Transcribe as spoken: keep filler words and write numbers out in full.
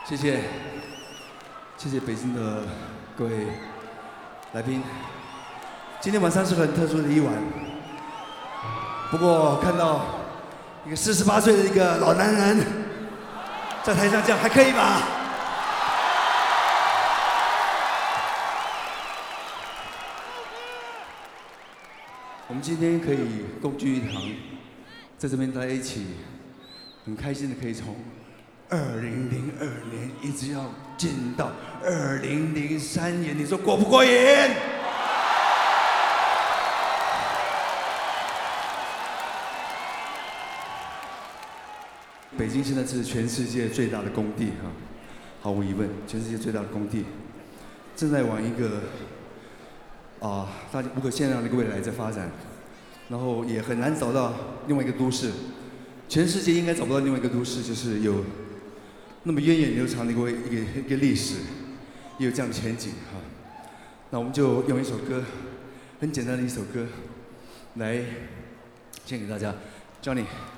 谢谢，谢谢北京的各位来宾。今天晚上是很特殊的一晚，不过看到一个四十八岁的一个老男人在台上，这样还可以吧？我们今天可以共聚一堂，在这边大家一起很开心的可以从二零零二年一直要进到二零零三年，你说过不过瘾？北京现在是全世界最大的工地哈，毫无疑问，全世界最大的工地正在往一个啊，大家无可限量的一个未来在发展，然后也很难找到另外一个都市，全世界应该找不到另外一个都市，就是有那么源远流长的一个一个一个历史，也有这样的前景哈。那我们就用一首歌，很简单的一首歌，来献给大家 ，Johnny。